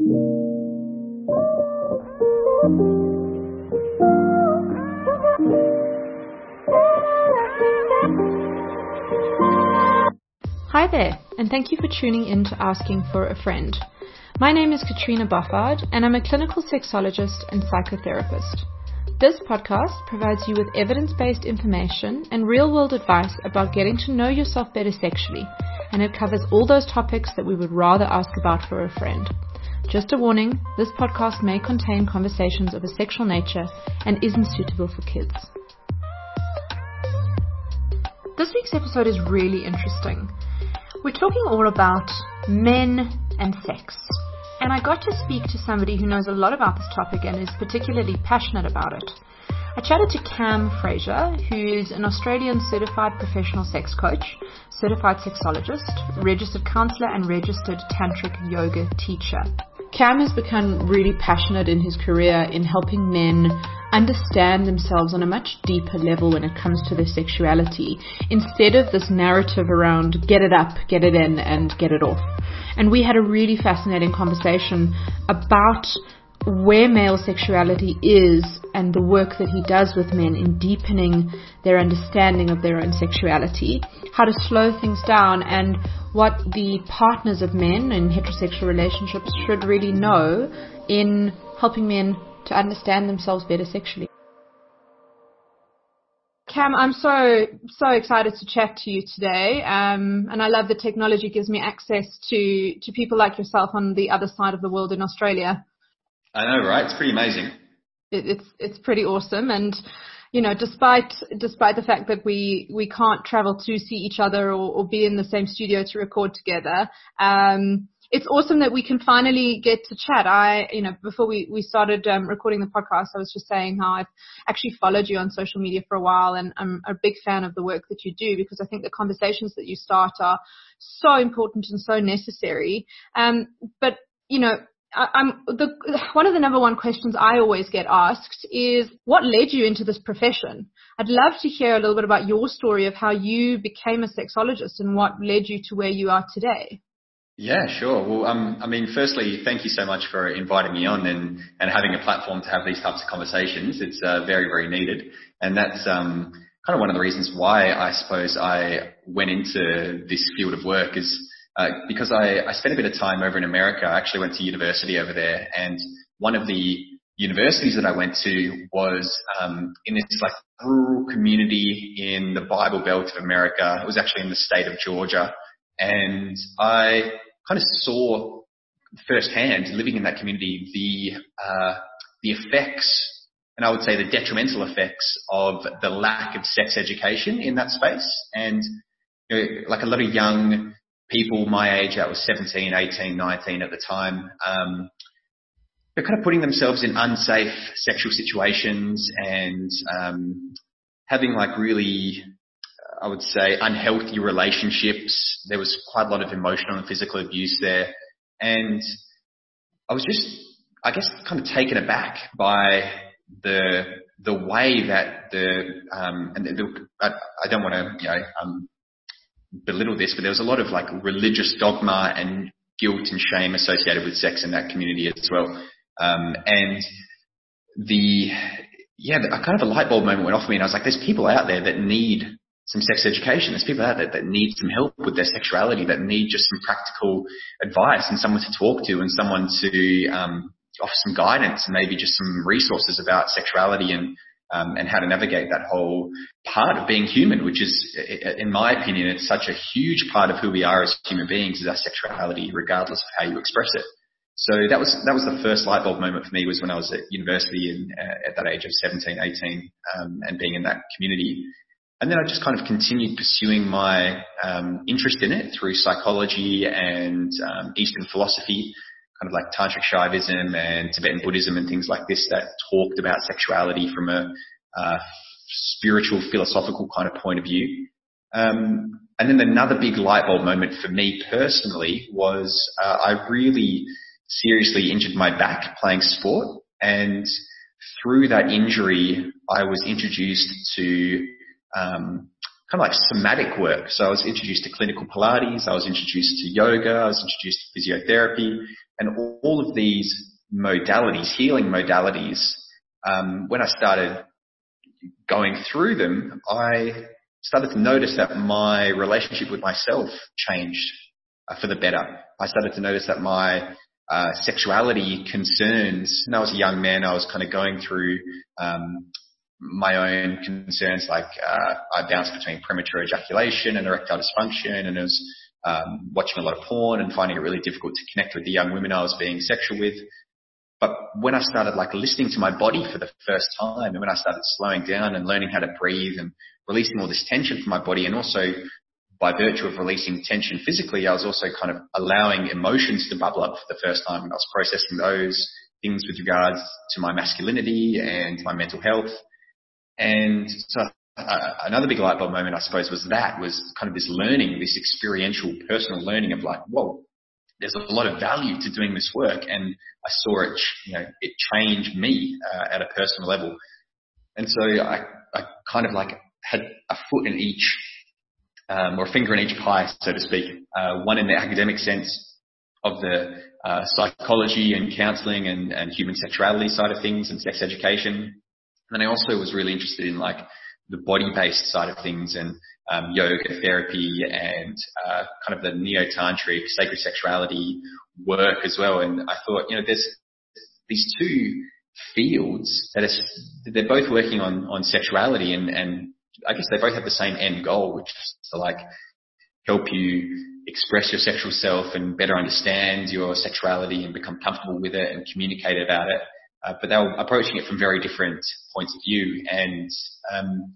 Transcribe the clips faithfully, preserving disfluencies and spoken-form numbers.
Hi there, and thank you for tuning in to Asking for a Friend. My name is Katrina Buffard, and I'm a clinical sexologist and psychotherapist. This podcast provides you with evidence-based information and real-world advice about getting to know yourself better sexually, and it covers all those topics that we would rather ask about for a friend. Just a warning, this podcast may contain conversations of a sexual nature and isn't suitable for kids. This week's episode is really interesting. We're talking all about men and sex. And I got to speak to somebody who knows a lot about this topic and is particularly passionate about it. I chatted to Cam Fraser, who's an Australian certified professional sex coach, certified sexologist, registered counselor and registered tantric yoga teacher. Cam has become really passionate in his career in helping men understand themselves on a much deeper level when it comes to their sexuality, instead of this narrative around get it up, get it in, and get it off. And we had a really fascinating conversation about where male sexuality is and the work that he does with men in deepening their understanding of their own sexuality, how to slow things down, and what the partners of men in heterosexual relationships should really know in helping men to understand themselves better sexually. Cam, I'm so, so excited to chat to you today, um, and I love that technology gives me access to, to people like yourself on the other side of the world in Australia. I know, right? It's pretty amazing. It, it's it's pretty awesome, and you know, despite despite the fact that we, we can't travel to see each other or, or be in the same studio to record together, um, it's awesome that we can finally get to chat. I, you know, before we, we started um, recording the podcast, I was just saying how I've actually followed you on social media for a while, and I'm a big fan of the work that you do, because I think the conversations that you start are so important and so necessary. Um, but, you know, I, I'm the one of the number one questions I always get asked is, what led you into this profession? I'd love to hear a little bit about your story of how you became a sexologist and what led you to where you are today. Yeah, sure. Well, um, I mean, firstly, thank you so much for inviting me on and, and having a platform to have these types of conversations. It's uh, very, very needed. And that's um, kind of one of the reasons why I suppose I went into this field of work is uh, because I, I spent a bit of time over in America. I actually went to university over there, and one of the universities that I went to was um, in this like rural community in the Bible Belt of America. It was actually in the state of Georgia. And I kind of saw firsthand, living in that community, the uh, the effects, and I would say the detrimental effects of the lack of sex education in that space. And you know, like a lot of young people my age, I was seventeen, eighteen, nineteen at the time, um, they're kind of putting themselves in unsafe sexual situations and um, having like really, I would say, unhealthy relationships. There was quite a lot of emotional and physical abuse there. And I was just, I guess, kind of taken aback by the the way that the, um, and the, I, I don't want to, you know, um, belittle this, but there was a lot of like religious dogma and guilt and shame associated with sex in that community as well. Um, and the, yeah, a kind of a light bulb moment went off for me, and I was like, there's people out there that need some sex education. There's people out there that need some help with their sexuality, that need just some practical advice and someone to talk to and someone to um, offer some guidance and maybe just some resources about sexuality and um, and how to navigate that whole part of being human, which is, in my opinion, it's such a huge part of who we are as human beings, is our sexuality, regardless of how you express it. So that was that was the first light bulb moment for me, was when I was at university and uh, at that age of seventeen, eighteen, um, and being in that community. And then I just kind of continued pursuing my um, interest in it through psychology and um, Eastern philosophy, kind of like Tantric Shaivism and Tibetan Buddhism and things like this that talked about sexuality from a uh, spiritual, philosophical kind of point of view. Um, and then another big light bulb moment for me personally was uh, I really seriously injured my back playing sport. And through that injury, I was introduced to um, kind of like somatic work. So I was introduced to clinical Pilates, I was introduced to yoga, I was introduced to physiotherapy, and all of these modalities, healing modalities, um, when I started going through them, I started to notice that my relationship with myself changed uh, for the better. I started to notice that my uh, sexuality concerns, when I was a young man, I was kind of going through um, my own concerns, like uh, I bounced between premature ejaculation and erectile dysfunction, and I was um, watching a lot of porn and finding it really difficult to connect with the young women I was being sexual with. But when I started like listening to my body for the first time, and when I started slowing down and learning how to breathe and releasing all this tension from my body, and also by virtue of releasing tension physically, I was also kind of allowing emotions to bubble up for the first time. And I was processing those things with regards to my masculinity and my mental health. And so uh, another big light bulb moment, I suppose, was that was kind of this learning, this experiential personal learning of like, whoa, there's a lot of value to doing this work. And I saw it, you know, it changed me uh, at a personal level. And so I, I kind of like had a foot in each, um, or a finger in each pie, so to speak. Uh, one in the academic sense of the uh, psychology and counselling and, and human sexuality side of things and sex education. And then I also was really interested in like the body-based side of things and um, yoga therapy and uh, kind of the neo-tantric sacred sexuality work as well. And I thought, you know, there's these two fields that are, they're both working on, on sexuality, and, and I guess they both have the same end goal, which is to like help you express your sexual self and better understand your sexuality and become comfortable with it and communicate about it. Uh, but they were approaching it from very different points of view. And um,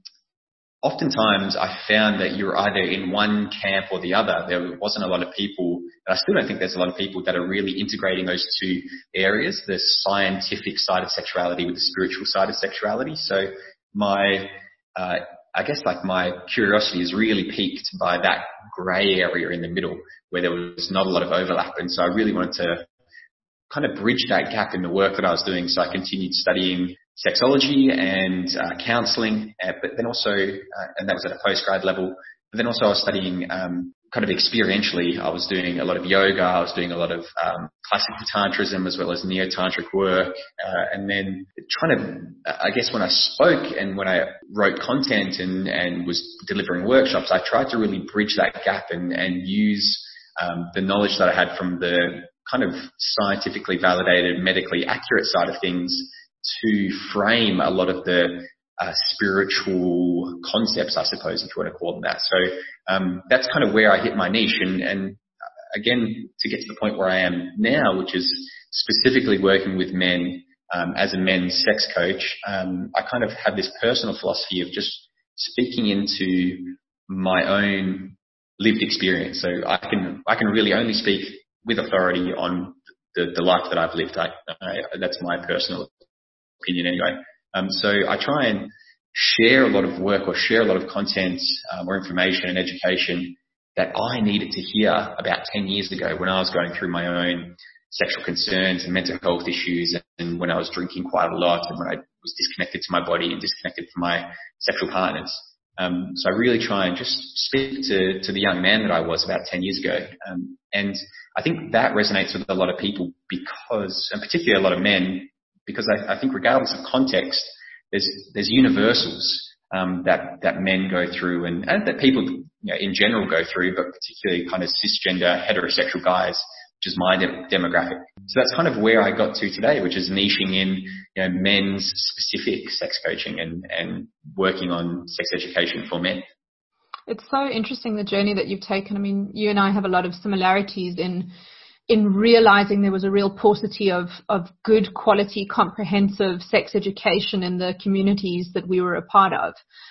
oftentimes I found that you're either in one camp or the other. There wasn't a lot of people, and I still don't think there's a lot of people that are really integrating those two areas, the scientific side of sexuality with the spiritual side of sexuality. So my, uh, I guess like my curiosity is really piqued by that grey area in the middle where there was not a lot of overlap. And so I really wanted to kind of bridge that gap in the work that I was doing. So I continued studying sexology and uh, counselling, uh, but then also, uh, and that was at a postgrad level, but then also I was studying um, kind of experientially. I was doing a lot of yoga, I was doing a lot of um, classical tantrism as well as neo-tantric work, uh, and then trying to, I guess when I spoke and when I wrote content and, and was delivering workshops, I tried to really bridge that gap and, and use um, the knowledge that I had from the kind of scientifically validated, medically accurate side of things to frame a lot of the uh, spiritual concepts, I suppose, if you want to call them that. So um, that's kind of where I hit my niche. And, and again, to get to the point where I am now, which is specifically working with men um, as a men's sex coach, um, I kind of have this personal philosophy of just speaking into my own lived experience. So I can I can really only speak with authority on the, the life that I've lived. I, I, that's my personal opinion anyway. Um, so I try and share a lot of work or share a lot of content um, or information and education that I needed to hear about ten years ago when I was going through my own sexual concerns and mental health issues, and when I was drinking quite a lot and when I was disconnected to my body and disconnected from my sexual partners. Um, so I really try and just speak to, to the young man that I was about ten years ago. Um, and I think that resonates with a lot of people because, and particularly a lot of men, because I, I think regardless of context, there's, there's universals, um, that, that men go through and, and that people, you know, in general go through, but particularly kind of cisgender heterosexual guys, which is my de- demographic. So that's kind of where I got to today, which is niching in, you know, men's specific sex coaching and, and working on sex education for men. It's so interesting, the journey that you've taken. I mean, you and I have a lot of similarities in in realizing there was a real paucity of, of good quality, comprehensive sex education in the communities that we were a part of.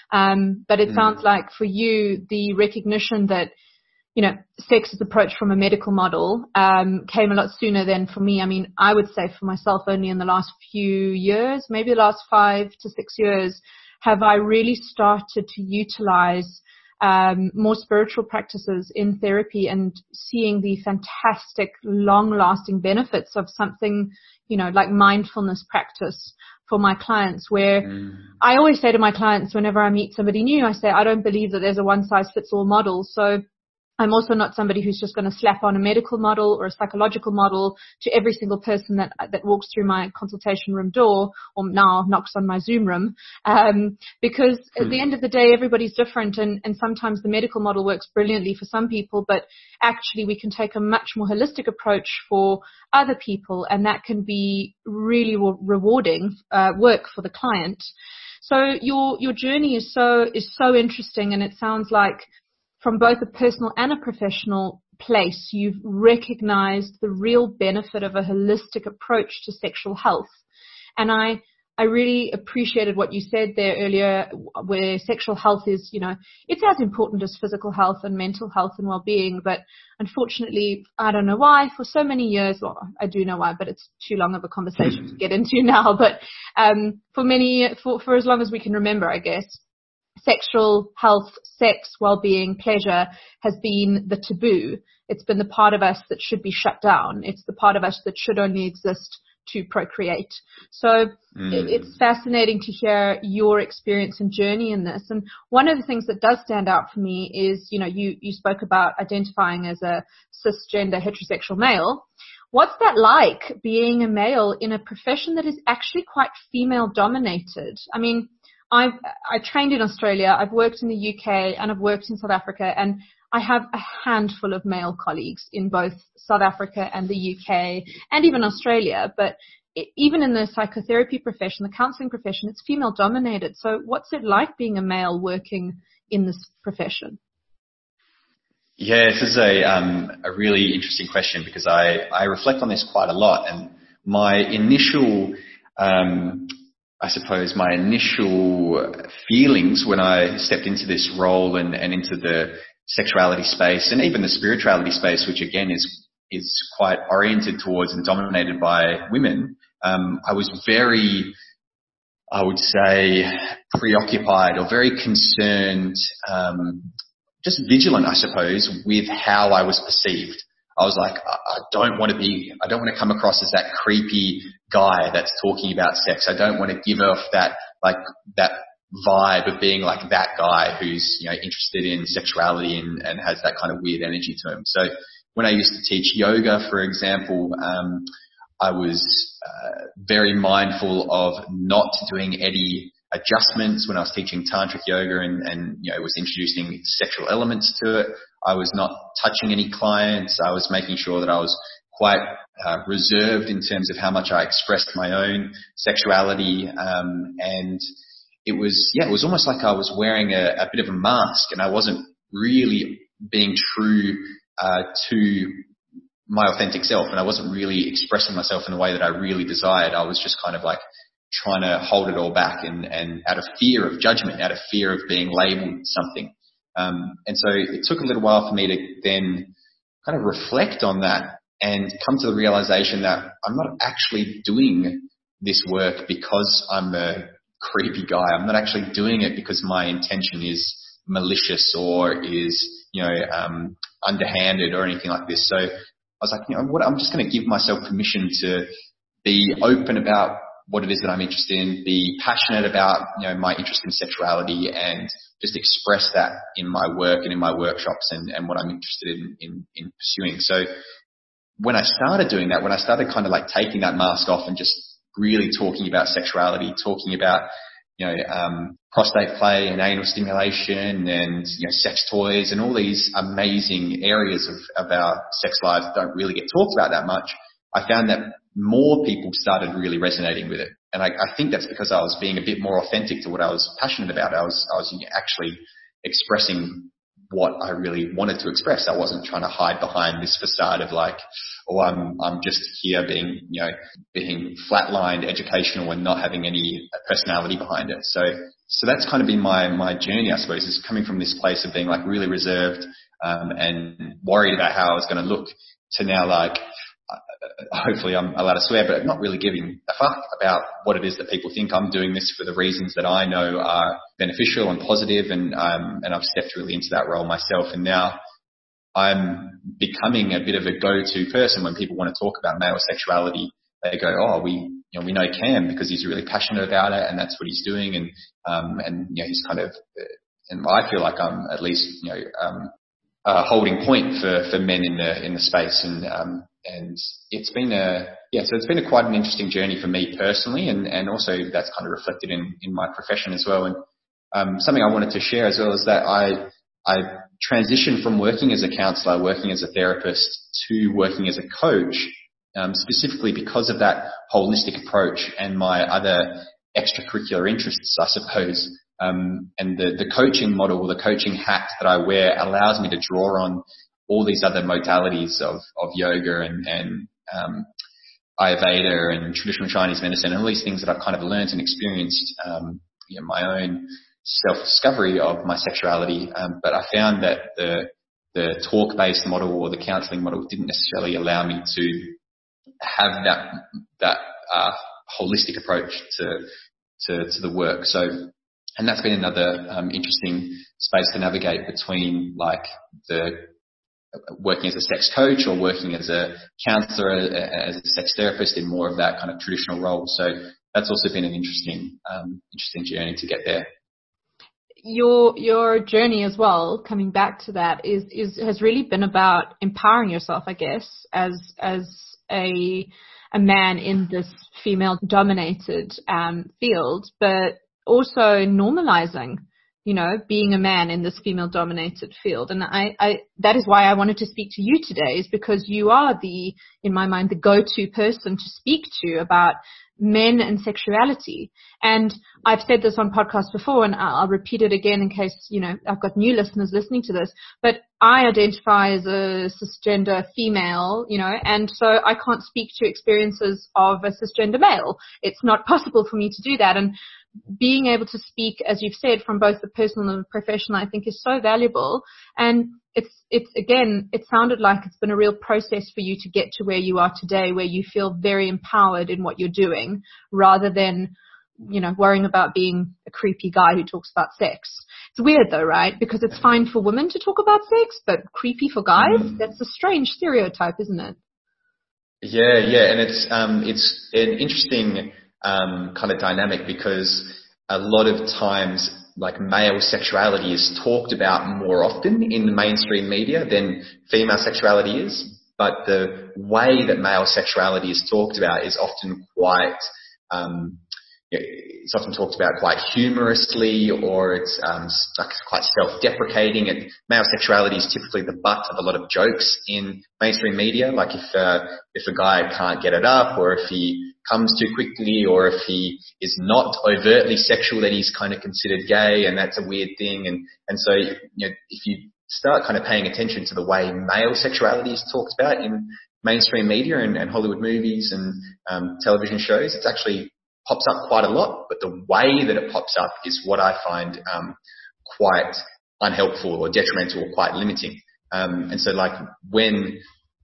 Um, but it mm. sounds like for you, the recognition that, you know, sex is approached from a medical model um, came a lot sooner than for me. I mean, I would say for myself only in the last few years, maybe the last five to six years, have I really started to utilize um, more spiritual practices in therapy and seeing the fantastic long-lasting benefits of something, you know, like mindfulness practice for my clients, where mm. I always say to my clients whenever I meet somebody new, I say, I don't believe that there's a one-size-fits-all model. So I'm also not somebody who's just going to slap on a medical model or a psychological model to every single person that that walks through my consultation room door, or now knocks on my Zoom room, um, because mm. at the end of the day, everybody's different, and, and sometimes the medical model works brilliantly for some people, but actually we can take a much more holistic approach for other people, and that can be really re- rewarding uh, work for the client. So your your journey is so is so interesting, and it sounds like from both a personal and a professional place, you've recognized the real benefit of a holistic approach to sexual health. And I, I really appreciated what you said there earlier, where sexual health is, you know, it's as important as physical health and mental health and well-being. But unfortunately, I don't know why, for so many years, well, I do know why, but it's too long of a conversation to get into now. But um, for many, for, for as long as we can remember, I guess, sexual health, sex, well-being, pleasure has been the taboo. It's been the part of us that should be shut down. It's the part of us that should only exist to procreate. So mm. it's fascinating to hear your experience and journey in this. And one of the things that does stand out for me is, you know, you, you spoke about identifying as a cisgender heterosexual male. What's that like, being a male in a profession that is actually quite female dominated? I mean, I've, I trained in Australia, I've worked in the U K, and I've worked in South Africa, and I have a handful of male colleagues in both South Africa and the U K, and even Australia. But it, even in the psychotherapy profession, the counseling profession, it's female dominated. So what's it like being a male working in this profession? Yeah, this is a, um, a really interesting question, because I, I reflect on this quite a lot. And my initial, um, I suppose my initial feelings when I stepped into this role and, and into the sexuality space, and even the spirituality space, which again is is quite oriented towards and dominated by women, um, I was very, I would say, preoccupied or very concerned, um, just vigilant, I suppose, with how I was perceived. I was like, I don't want to be, I don't want to come across as that creepy guy that's talking about sex. I don't want to give off that, like, that vibe of being like that guy who's, you know, interested in sexuality and, and has that kind of weird energy to him. So when I used to teach yoga, for example, um, I was uh, very mindful of not doing any adjustments when I was teaching tantric yoga and, and, you know, was introducing sexual elements to it. I was not touching any clients. I was making sure that I was quite uh, reserved in terms of how much I expressed my own sexuality. Um, and it was, yeah, it was almost like I was wearing a, a bit of a mask, and I wasn't really being true uh, to my authentic self, and I wasn't really expressing myself in the way that I really desired. I was just kind of like trying to hold it all back, and, and out of fear of judgment, out of fear of being labeled something. Um, and so it took a little while for me to then kind of reflect on that and come to the realization that I'm not actually doing this work because I'm a creepy guy. I'm not actually doing it because my intention is malicious or is, you know, um, underhanded or anything like this. So I was like, you know what, I'm just going to give myself permission to be open about what it is that I'm interested in, be passionate about, you know, my interest in sexuality, and just express that in my work and in my workshops and, and what I'm interested in, in, in pursuing. So when I started doing that, when I started kind of like taking that mask off and just really talking about sexuality, talking about, you know, um, prostate play and anal stimulation and, you know, sex toys and all these amazing areas of, of our sex lives that don't really get talked about that much, I found that more people started really resonating with it. And I, I think that's because I was being a bit more authentic to what I was passionate about. I was, I was actually expressing what I really wanted to express. I wasn't trying to hide behind this facade of like, oh, I'm, I'm just here being, you know, being flatlined, educational, and not having any personality behind it. So, so that's kind of been my, my journey, I suppose, is coming from this place of being like really reserved, um, and worried about how I was going to look, to now like, hopefully I'm allowed to swear, but not really giving a fuck about what it is that people think. I'm doing this for the reasons that I know are beneficial and positive, and um, and I've stepped really into that role myself. And now I'm becoming a bit of a go-to person when people want to talk about male sexuality. They go, oh, we, you know, we know Cam because he's really passionate about it, and that's what he's doing, and um, and you know, he's kind of, and I feel like I'm at least, you know, um, a holding point for for men in the in the space, and um, and it's been a yeah, so it's been a quite an interesting journey for me personally, and and also that's kind of reflected in in my profession as well. And um, something I wanted to share as well is that I I transitioned from working as a counsellor, working as a therapist, to working as a coach. Um, specifically because of that holistic approach and my other extracurricular interests, I suppose. Um, and the, the coaching model, the coaching hat that I wear allows me to draw on all these other modalities of, of yoga and, and um, Ayurveda and traditional Chinese medicine and all these things that I've kind of learned and experienced, um, you know, my own self-discovery of my sexuality. Um, but I found that the, the talk-based model or the counselling model didn't necessarily allow me to have that that uh, holistic approach to, to to the work. So, and that's been another um, interesting space to navigate between like the working as a sex coach or working as a counsellor, as a sex therapist in more of that kind of traditional role. So that's also been an interesting um, interesting journey to get there. Your your journey as well, coming back to that, is is has really been about empowering yourself, I guess, as as a a man in this female dominated um field, but also normalizing, you know, being a man in this female dominated field. And I, I that is why I wanted to speak to you today, is because you are the, in my mind, the go-to person to speak to about men and sexuality. And I've said this on podcasts before, and I'll repeat it again in case, you know, I've got new listeners listening to this, but I identify as a cisgender female, you know, and so I can't speak to experiences of a cisgender male. It's not possible for me to do that. And being able to speak, as you've said, from both the personal and the professional, I think is so valuable. And it's, it's again, it sounded like it's been a real process for you to get to where you are today, where you feel very empowered in what you're doing, rather than, you know, worrying about being a creepy guy who talks about sex. It's weird though, right? Because it's fine for women to talk about sex, but creepy for guys? Mm. That's a strange stereotype, isn't it? Yeah, yeah. And it's, um, it's an interesting, um, kind of dynamic, because a lot of times, like, male sexuality is talked about more often in the mainstream media than female sexuality is. But the way that male sexuality is talked about is often quite, um, it's often talked about quite humorously, or it's um, quite self-deprecating. And male sexuality is typically the butt of a lot of jokes in mainstream media. Like if uh, if a guy can't get it up, or if he comes too quickly, or if he is not overtly sexual, then he's kind of considered gay, and that's a weird thing. And and so, you know, if you start kind of paying attention to the way male sexuality is talked about in mainstream media and, and Hollywood movies and um, television shows, it's actually pops up quite a lot, but the way that it pops up is what I find um, quite unhelpful or detrimental or quite limiting. Um, and so, like, when,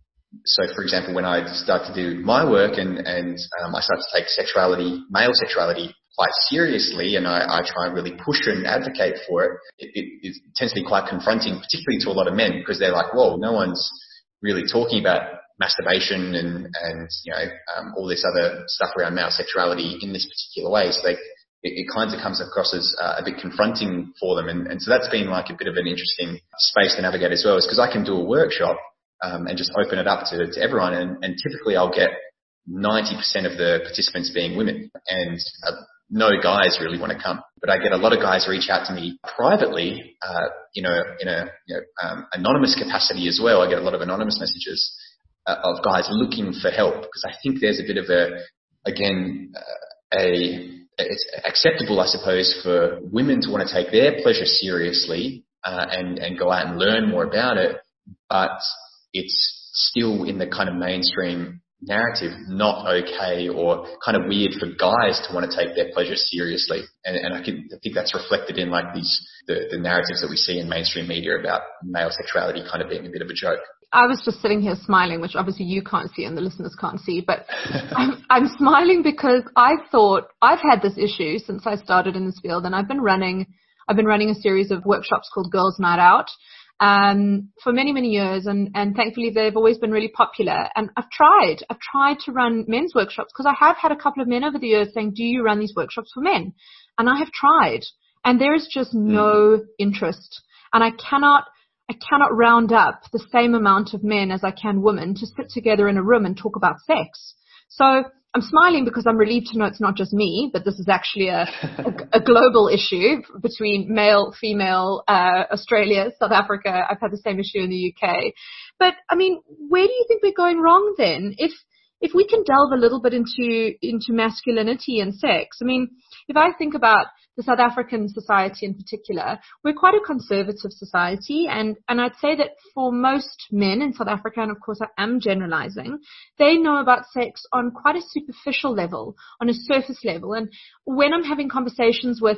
so for example, when I start to do my work and, and um, I start to take sexuality, male sexuality, quite seriously, and I, I try and really push and advocate for it, it, it, it tends to be quite confronting, particularly to a lot of men, because they're like, whoa, no one's really talking about masturbation and, and you know, um, all this other stuff around male sexuality in this particular way. So they, it, it kind of comes across as uh, a bit confronting for them. And, and so that's been like a bit of an interesting space to navigate as well, is because I can do a workshop um, and just open it up to, to everyone. And, and typically I'll get ninety percent of the participants being women, and uh, no guys really want to come. But I get a lot of guys reach out to me privately, uh, you know, in a you know, um, anonymous capacity as well. I get a lot of anonymous messages uh, of guys looking for help, because I think there's a bit of a, again, uh, a, it's acceptable, I suppose, for women to want to take their pleasure seriously uh, and, and go out and learn more about it, but it's still in the kind of mainstream narrative not okay, or kind of weird for guys to want to take their pleasure seriously. And, and I, can, I think that's reflected in like these the, the narratives that we see in mainstream media about male sexuality kind of being a bit of a joke. I was just sitting here smiling, which obviously you can't see and the listeners can't see, but I'm, I'm smiling because I thought I've had this issue since I started in this field, and I've been running, I've been running a series of workshops called Girls Night Out, um, for many, many years. And, and thankfully they've always been really popular. And I've tried, I've tried to run men's workshops because I have had a couple of men over the years saying, do you run these workshops for men? And I have tried, and there is just no interest. And I cannot, I cannot round up the same amount of men as I can women to sit together in a room and talk about sex. So I'm smiling because I'm relieved to know it's not just me, but this is actually a, a, a global issue between male, female, uh, Australia, South Africa. I've had the same issue in the U K. But I mean, where do you think we're going wrong then? If, if we can delve a little bit into, into masculinity and sex, I mean, if I think about the South African society in particular, we're quite a conservative society, and, and I'd say that for most men in South Africa, and of course I am generalizing, they know about sex on quite a superficial level, on a surface level. And when I'm having conversations with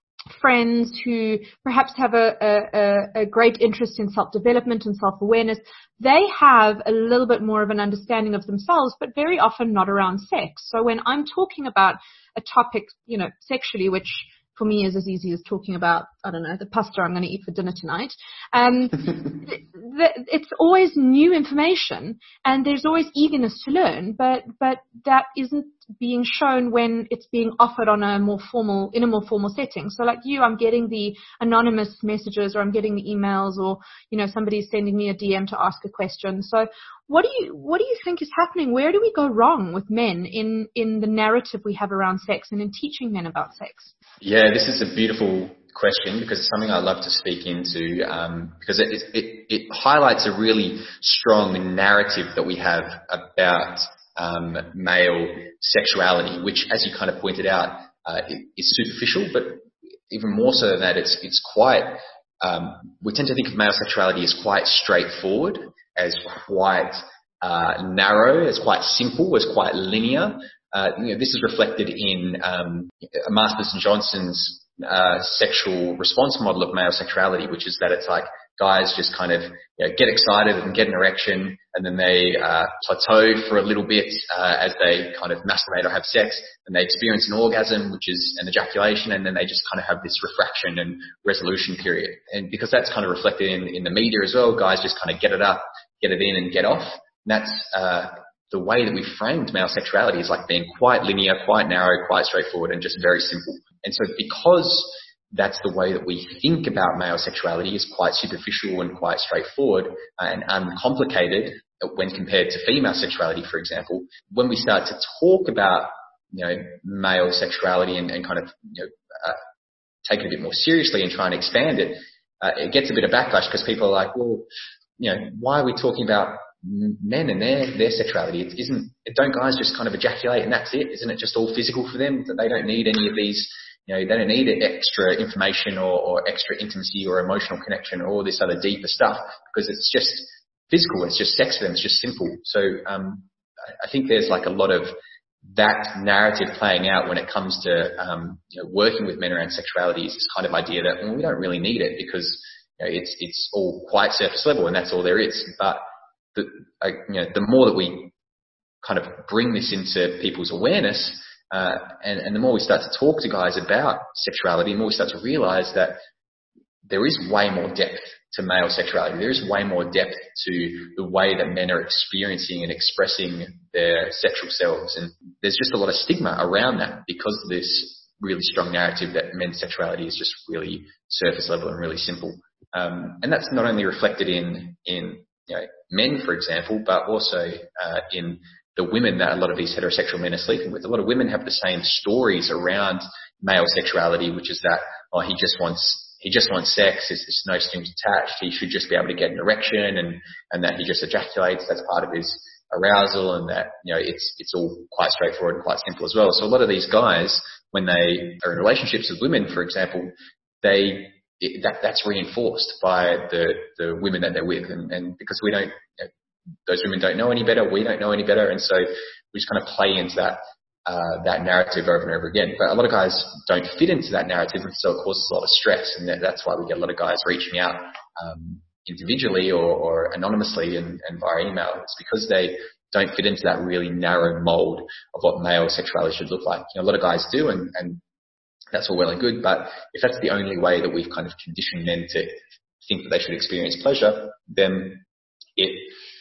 friends who perhaps have a, a, a great interest in self-development and self-awareness, they have a little bit more of an understanding of themselves, but very often not around sex. So when I'm talking about a topic, you know, sexually, which for me is as easy as talking about, I don't know, the pasta I'm going to eat for dinner tonight. Um, th- th- it's always new information, and there's always eagerness to learn, but, but that isn't being shown when it's being offered on a more formal, in a more formal setting. So like you, I'm getting the anonymous messages, or I'm getting the emails, or, you know, somebody's sending me a D M to ask a question. So what do you, what do you think is happening? Where do we go wrong with men in, in the narrative we have around sex and in teaching men about sex? Yeah, this is a beautiful question because it's something I love to speak into, um, because it, it, it highlights a really strong narrative that we have about um, male sexuality, which, as you kind of pointed out, uh, is superficial, but even more so than that, it's it's quite. Um, we tend to think of male sexuality as quite straightforward, as quite uh, narrow, as quite simple, as quite linear. Uh, you know, this is reflected in um, Masters and Johnson's uh, sexual response model of male sexuality, which is that it's like guys just kind of, you know, get excited and get an erection, and then they uh, plateau for a little bit uh, as they kind of masturbate or have sex, and they experience an orgasm, which is an ejaculation, and then they just kind of have this refraction and resolution period. And because that's kind of reflected in, in the media as well, guys just kind of get it up, get it in, and get off. And that's uh, the way that we framed male sexuality, is like being quite linear, quite narrow, quite straightforward, and just very simple. And so because that's the way that we think about male sexuality, is quite superficial and quite straightforward and uncomplicated when compared to female sexuality, for example, when we start to talk about, you know, male sexuality and, and kind of, you know, uh, take it a bit more seriously and try and expand it, uh, it gets a bit of backlash because people are like, well, you know, why are we talking about men and their, their sexuality? It isn't, don't guys just kind of ejaculate and that's it? Isn't it just all physical for them, that they don't need any of these, you know, they don't need extra information or, or extra intimacy or emotional connection or all this other deeper stuff, because it's just physical. It's just sex for them. It's just simple. So, um, I think there's like a lot of that narrative playing out when it comes to, um, you know, working with men around sexuality, is this kind of idea that, well, we don't really need it because, you know, it's, it's all quite surface level and that's all there is. But the, uh, you know, the more that we kind of bring this into people's awareness, Uh, and, and the more we start to talk to guys about sexuality, the more we start to realize that there is way more depth to male sexuality. There is way more depth to the way that men are experiencing and expressing their sexual selves. And there's just a lot of stigma around that because of this really strong narrative that men's sexuality is just really surface level and really simple. Um, and that's not only reflected in, in, you know, men, for example, but also, uh, in the women that a lot of these heterosexual men are sleeping with. A lot of women have the same stories around male sexuality, which is that, oh, he just wants, he just wants sex. There's, there's no strings attached. He should just be able to get an erection, and, and that he just ejaculates. That's part of his arousal, and that, you know, it's, it's all quite straightforward and quite simple as well. So a lot of these guys, when they are in relationships with women, for example, they, it, that, that's reinforced by the, the women that they're with. And, and because we don't, you know, those women don't know any better, we don't know any better, and so we just kind of play into that uh, that narrative over and over again. But a lot of guys don't fit into that narrative, and so it causes a lot of stress, and that, that's why we get a lot of guys reaching out, um, individually or, or anonymously and, and via email, it's because they don't fit into that really narrow mold of what male sexuality should look like. You know, a lot of guys do, and, and that's all well and good, but if that's the only way that we've kind of conditioned men to think that they should experience pleasure, then it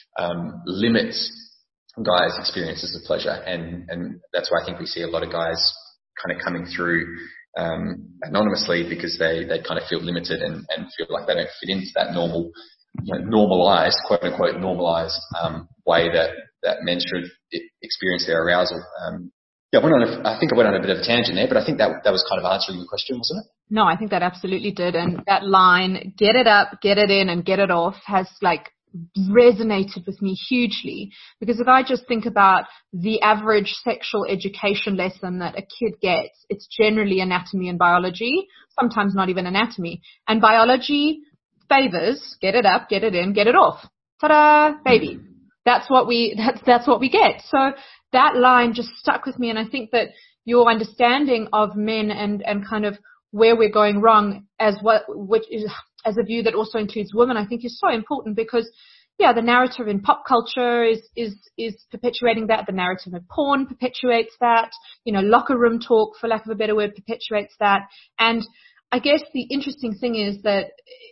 um, limits guys' experiences of pleasure, and, and that's why I think we see a lot of guys kind of coming through um, anonymously because they, they kind of feel limited and, and feel like they don't fit into that normal, you know, normalized, quote unquote, normalized um, way that, that men should experience their arousal. Um, yeah, I, went on a, I think I went on a bit of a tangent there, but I think that that was kind of answering the question, wasn't it? No, I think that absolutely did. And that line, get it up, get it in and get it off, has like resonated with me hugely, because if I just think about the average sexual education lesson that a kid gets, it's generally anatomy and biology, sometimes not even anatomy. And biology favors get it up, get it in, get it off. Ta-da, baby. That's what we, that's, that's what we get. So that line just stuck with me. And I think that your understanding of men and, and kind of where we're going wrong as what, which is, as a view that also includes women, I think is so important because, yeah, the narrative in pop culture is, is, is perpetuating that. The narrative in porn perpetuates that. You know, locker room talk, for lack of a better word, perpetuates that. And I guess the interesting thing is that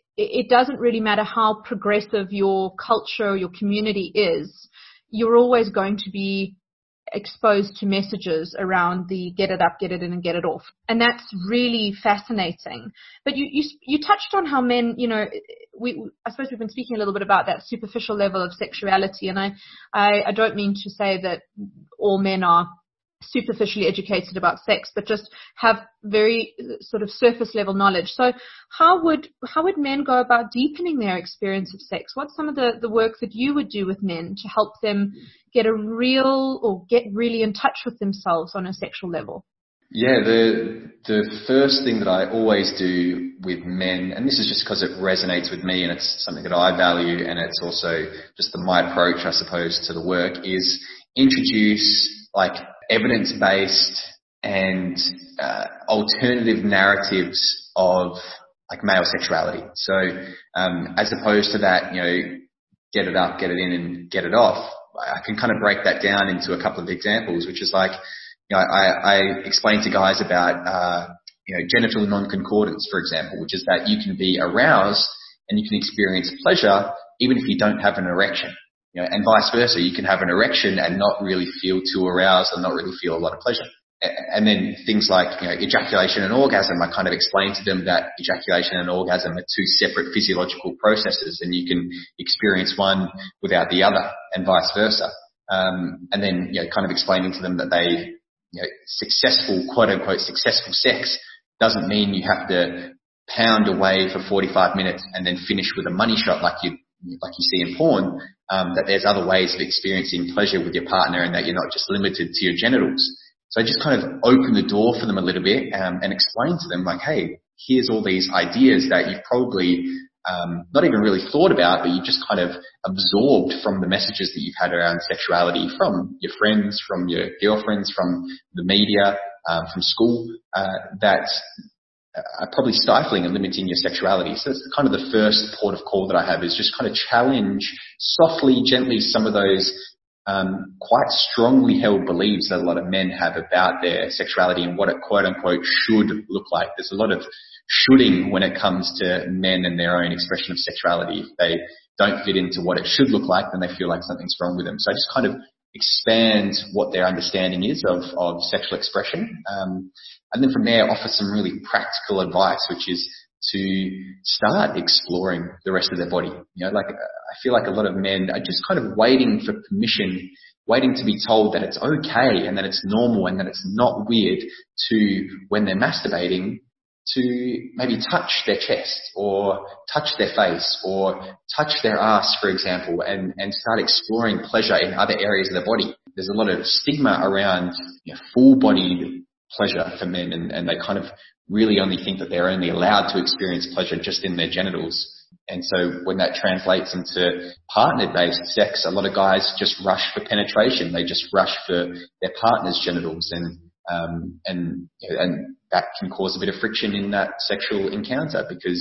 it doesn't really matter how progressive your culture or your community is. You're always going to be exposed to messages around the get it up, get it in and get it off. And that's really fascinating. But you, you, you touched on how men, you know, we, I suppose we've been speaking a little bit about that superficial level of sexuality. And I, I, I don't mean to say that all men are superficially educated about sex, but just have very sort of surface level knowledge. So how would, how would men go about deepening their experience of sex? What's some of the, the work that you would do with men to help them get a real or get really in touch with themselves on a sexual level? Yeah, the the first thing that I always do with men, and this is just because it resonates with me and it's something that I value, and it's also just the, my approach, I suppose, to the work, is introduce like evidence-based and uh, alternative narratives of like male sexuality. So um, as opposed to that, you know, get it up, get it in and get it off, I can kind of break that down into a couple of examples, which is like, you know, I, I explain to guys about, uh, you know, genital non-concordance, for example, which is that you can be aroused and you can experience pleasure even if you don't have an erection. You know, and vice versa, you can have an erection and not really feel too aroused and not really feel a lot of pleasure. And then things like, you know, ejaculation and orgasm, I kind of explain to them that ejaculation and orgasm are two separate physiological processes and you can experience one without the other and vice versa. Um, and then, you know, kind of explaining to them that they, you know, successful, quote unquote, successful sex doesn't mean you have to pound away for forty-five minutes and then finish with a money shot like you, like you see in porn. Um, that there's other ways of experiencing pleasure with your partner and that you're not just limited to your genitals. So I just kind of open the door for them a little bit um, and explain to them like, hey, here's all these ideas that you've probably um, not even really thought about, but you've just kind of absorbed from the messages that you've had around sexuality from your friends, from your girlfriends, from the media, um, from school, uh, that are probably stifling and limiting your sexuality. So that's kind of the first port of call that I have, is just kind of challenge softly, gently some of those um, quite strongly held beliefs that a lot of men have about their sexuality and what it quote unquote should look like. There's a lot of shoulding when it comes to men and their own expression of sexuality. If they don't fit into what it should look like, then they feel like something's wrong with them. So I just kind of expand what their understanding is of, of sexual expression. Um, and then from there offer some really practical advice, which is to start exploring the rest of their body. You know, like I feel like a lot of men are just kind of waiting for permission, waiting to be told that it's okay and that it's normal and that it's not weird to, when they're masturbating, to maybe touch their chest or touch their face or touch their ass, for example, and, and start exploring pleasure in other areas of the body. There's a lot of stigma around, you know, full-bodied pleasure for men, and, and they kind of really only think that they're only allowed to experience pleasure just in their genitals. And so when that translates into partner-based sex, a lot of guys just rush for penetration. They just rush for their partner's genitals, and um, and you know, and that can cause a bit of friction in that sexual encounter because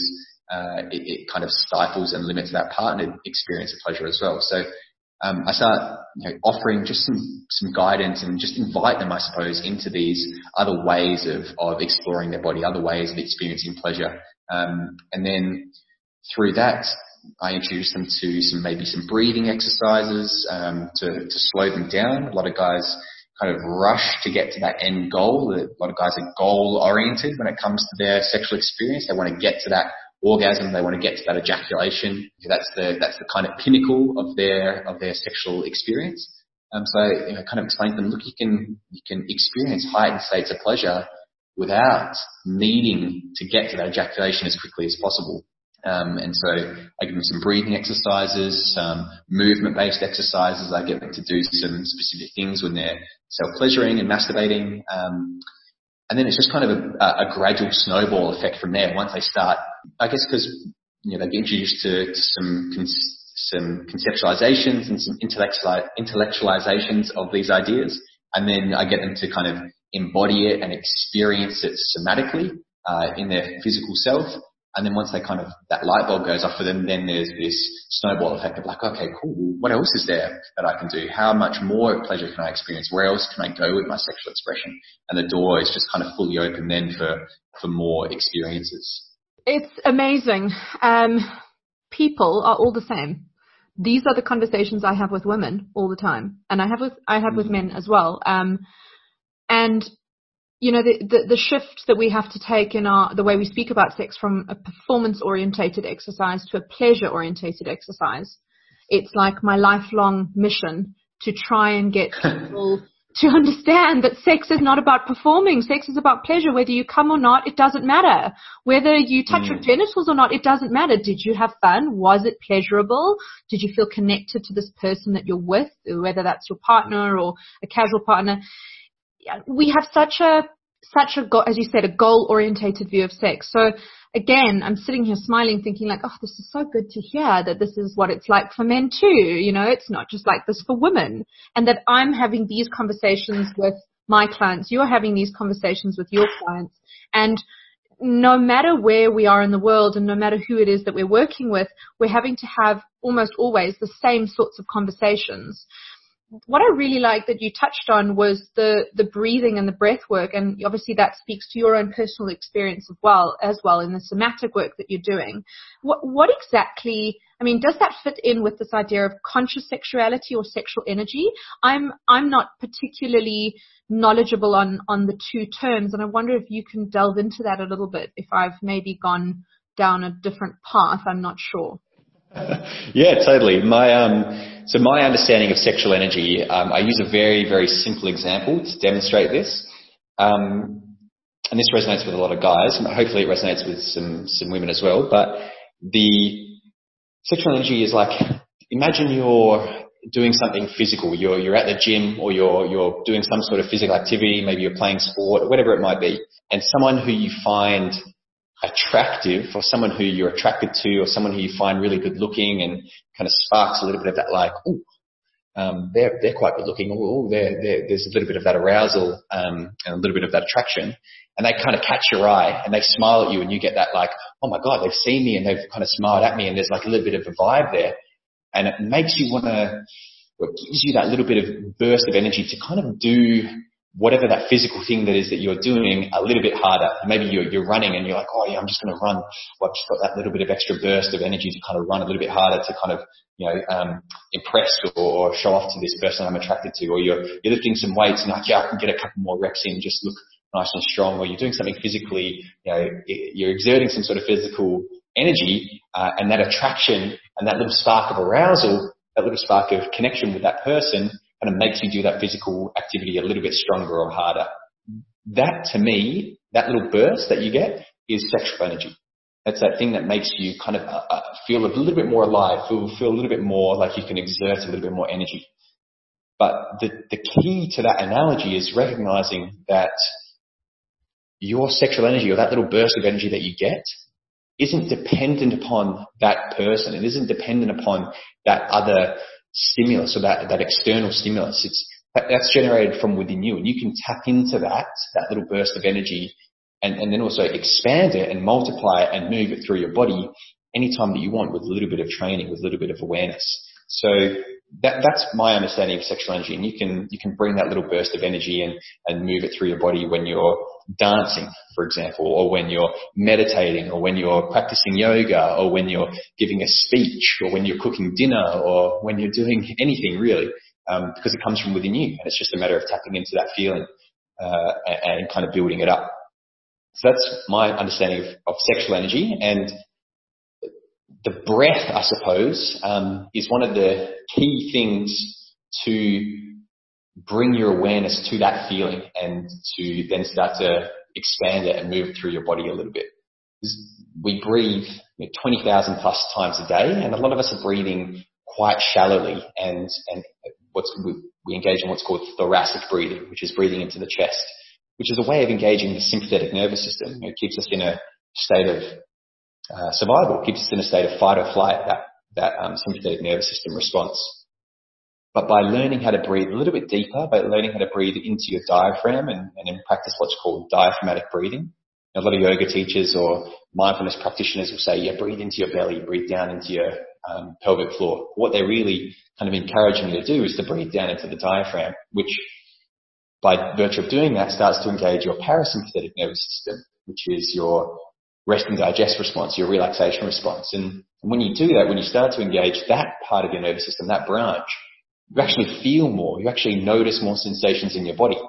uh, it, it kind of stifles and limits that partnered experience of pleasure as well. So um, I start you know, offering just some, some guidance and just invite them, I suppose, into these other ways of, of exploring their body, other ways of experiencing pleasure. Um, and then through that, I introduce them to some maybe some breathing exercises um, to, to slow them down. A lot of guys kind of rush to get to that end goal. A lot of guys are goal oriented when it comes to their sexual experience. They want to get to that orgasm. They want to get to that ejaculation. That's the that's the kind of pinnacle of their of their sexual experience. Um, so you know, kind of explain to them, look, you can you can experience heightened states of pleasure without needing to get to that ejaculation as quickly as possible. Um, and so I give them some breathing exercises, some movement-based exercises. I get them to do some specific things when they're self-pleasuring and masturbating. Um, and then it's just kind of a, a gradual snowball effect from there. Once they start, I guess because, you know, they get introduced to, to some, some conceptualizations and some intellectualizations of these ideas. And then I get them to kind of embody it and experience it somatically, uh, in their physical self. And then once they kind of, that light bulb goes off for them, then there's this snowball effect of like, okay, cool. What else is there that I can do? How much more pleasure can I experience? Where else can I go with my sexual expression? And the door is just kind of fully open then for, for more experiences. It's amazing. Um, people are all the same. These are the conversations I have with women all the time. And I have with, I have mm-hmm. with men as well. Um, and You know, the, the, the shift that we have to take in our, the way we speak about sex from a performance-orientated exercise to a pleasure-orientated exercise. It's like my lifelong mission to try and get people to understand that sex is not about performing. Sex is about pleasure. Whether you come or not, it doesn't matter. Whether you touch mm. your genitals or not, it doesn't matter. Did you have fun? Was it pleasurable? Did you feel connected to this person that you're with, whether that's your partner or a casual partner? We have such a, such a, as you said, a goal-orientated view of sex. So again, I'm sitting here smiling thinking like, oh, this is so good to hear that this is what it's like for men too. You know, it's not just like this for women, and that I'm having these conversations with my clients. You're having these conversations with your clients, and no matter where we are in the world and no matter who it is that we're working with, we're having to have almost always the same sorts of conversations. What I really like that you touched on was the, the breathing and the breath work, and obviously that speaks to your own personal experience as well, as well in the somatic work that you're doing. What, what exactly, I mean, does that fit in with this idea of conscious sexuality or sexual energy? I'm, I'm not particularly knowledgeable on, on the two terms, and I wonder if you can delve into that a little bit. If I've maybe gone down a different path, I'm not sure. Yeah, totally. My um, so my understanding of sexual energy, um, I use a very, very simple example to demonstrate this, um, and this resonates with a lot of guys. Hopefully, it resonates with some some women as well. But the sexual energy is like, imagine you're doing something physical. You're you're at the gym, or you're you're doing some sort of physical activity. Maybe you're playing sport, or whatever it might be, and someone who you find attractive, or someone who you're attracted to, or someone who you find really good looking and kind of sparks a little bit of that, like, oh, um, they're, they're quite good looking. Oh, they're, they're, there's a little bit of that arousal, um, and a little bit of that attraction, and they kind of catch your eye and they smile at you, and you get that like, oh my God, they've seen me and they've kind of smiled at me, and there's like a little bit of a vibe there, and it makes you want to, it gives you that little bit of burst of energy to kind of do whatever that physical thing that is that you're doing a little bit harder. Maybe you're, you're running and you're like, oh yeah, I'm just going to run. Well, I've just got that little bit of extra burst of energy to kind of run a little bit harder to kind of, you know, um, impress or, or show off to this person I'm attracted to. Or you're, you're lifting some weights and like, yeah, I can get a couple more reps in, just look nice and strong. Or you're doing something physically, you know, you're exerting some sort of physical energy, uh, and that attraction and that little spark of arousal, that little spark of connection with that person kind of makes you do that physical activity a little bit stronger or harder. That, to me, that little burst that you get is sexual energy. That's that thing that makes you kind of uh, feel a little bit more alive, feel, feel a little bit more like you can exert a little bit more energy. But the, the key to that analogy is recognizing that your sexual energy, or that little burst of energy that you get, isn't dependent upon that person. It isn't dependent upon that other stimulus, or that, that external stimulus. It's, that, that's generated from within you, and you can tap into that, that little burst of energy and, and then also expand it and multiply it and move it through your body anytime that you want with a little bit of training, with a little bit of awareness. So that, that's my understanding of sexual energy. And you can, you can bring that little burst of energy and, and move it through your body when you're dancing, for example, or when you're meditating, or when you're practicing yoga, or when you're giving a speech, or when you're cooking dinner, or when you're doing anything really, um, because it comes from within you. And it's just a matter of tapping into that feeling, uh, and, and kind of building it up. So that's my understanding of, of sexual energy. And the breath, I suppose, um, is one of the key things to bring your awareness to that feeling and to then start to expand it and move it through your body a little bit. We breathe you know, twenty thousand plus times a day, and a lot of us are breathing quite shallowly, and, and what's, we, we engage in what's called thoracic breathing, which is breathing into the chest, which is a way of engaging the sympathetic nervous system. It keeps us in a state of uh, survival, keeps us in a state of fight or flight, that, that um, sympathetic nervous system response. But by learning how to breathe a little bit deeper, by learning how to breathe into your diaphragm and, and then practice what's called diaphragmatic breathing. A lot of yoga teachers or mindfulness practitioners will say, yeah, breathe into your belly, breathe down into your um, pelvic floor. What they're really kind of encouraging you to do is to breathe down into the diaphragm, which by virtue of doing that starts to engage your parasympathetic nervous system, which is your rest and digest response, your relaxation response. And when you do that, when you start to engage that part of your nervous system, that branch, you actually feel more, you actually notice more sensations in your body.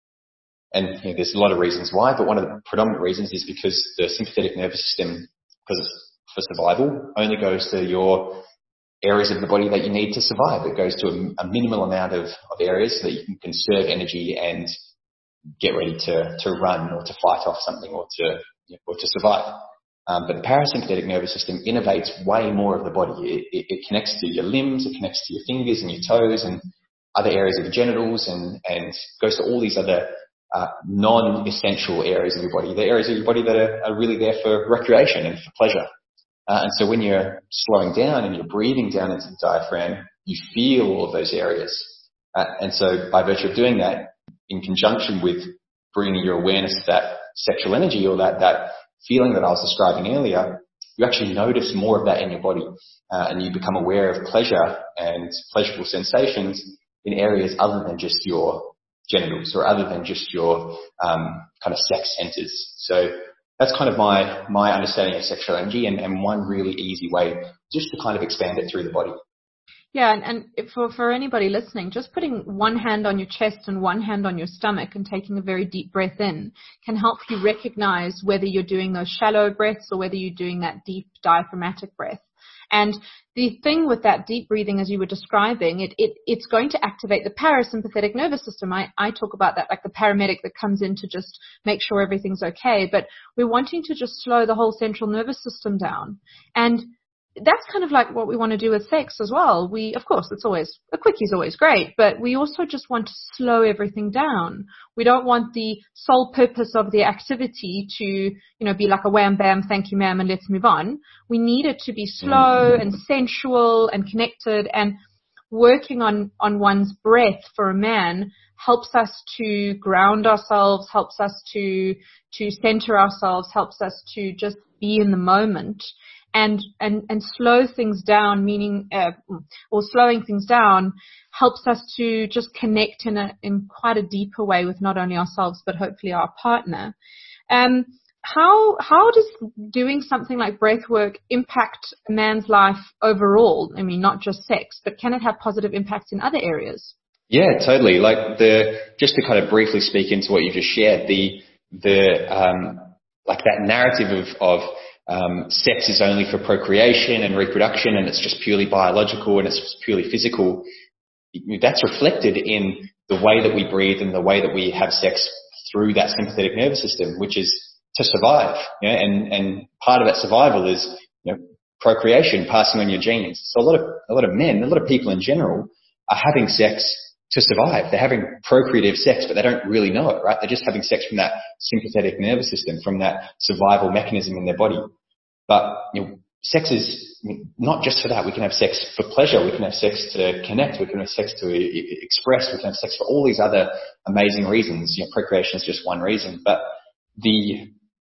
And you know, there's a lot of reasons why, but one of the predominant reasons is because the sympathetic nervous system, because it's for survival, only goes to your areas of the body that you need to survive. It goes to a, a minimal amount of, of areas so that you can conserve energy and get ready to, to run or to fight off something or to, you know, or to survive. Um, but the parasympathetic nervous system innervates way more of the body. It, it, it connects to your limbs, it connects to your fingers and your toes and other areas of your genitals, and, and goes to all these other uh, non-essential areas of your body, the areas of your body that are, are really there for recreation and for pleasure. Uh, and so when you're slowing down and you're breathing down into the diaphragm, you feel all of those areas. Uh, and so by virtue of doing that, in conjunction with bringing your awareness to that sexual energy or that, that feeling that I was describing earlier, you actually notice more of that in your body, uh, and you become aware of pleasure and pleasurable sensations in areas other than just your genitals or other than just your um, kind of sex centers. So that's kind of my, my understanding of sexual energy, and, and one really easy way just to kind of expand it through the body. Yeah, and, and for, for anybody listening, just putting one hand on your chest and one hand on your stomach and taking a very deep breath in can help you recognize whether you're doing those shallow breaths or whether you're doing that deep diaphragmatic breath. And the thing with that deep breathing, as you were describing, it, it it's going to activate the parasympathetic nervous system. I, I talk about that like the paramedic that comes in to just make sure everything's okay. But we're wanting to just slow the whole central nervous system down. And that's kind of like what we want to do with sex as well. We, of course, it's always, a quickie is always great, but we also just want to slow everything down. We don't want the sole purpose of the activity to, you know, be like a wham bam, thank you ma'am, and let's move on. We need it to be slow and sensual and connected, and working on, on one's breath for a man helps us to ground ourselves, helps us to, to center ourselves, helps us to just be in the moment. And, and, and slow things down, meaning, uh, or slowing things down helps us to just connect in a, in quite a deeper way with not only ourselves, but hopefully our partner. Um, how, how does doing something like breath work impact a man's life overall? I mean, not just sex, but can it have positive impacts in other areas? Yeah, totally. Like the, just to kind of briefly speak into what you just shared, the, the, um, like that narrative of, of, Um, sex is only for procreation and reproduction, and it's just purely biological and it's just purely physical. That's reflected in the way that we breathe and the way that we have sex through that sympathetic nervous system, which is to survive. You know, and, and part of that survival is, you know, procreation, passing on your genes. So a lot of, a lot of men, a lot of people in general are having sex to survive. They're having procreative sex, but they don't really know it, right? They're just having sex from that sympathetic nervous system, from that survival mechanism in their body. But, you know, sex is not just for that. We can have sex for pleasure. We can have sex to connect. We can have sex to express. We can have sex for all these other amazing reasons. You know, procreation is just one reason. But the,